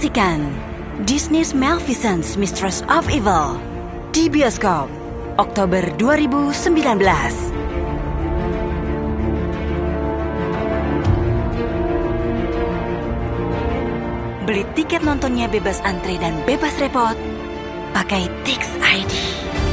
menyaksikan Disney's Maleficent's Mistress of Evil di bioskop Oktober 2019. Beli tiket nontonnya bebas antre dan bebas repot pakai Tix ID.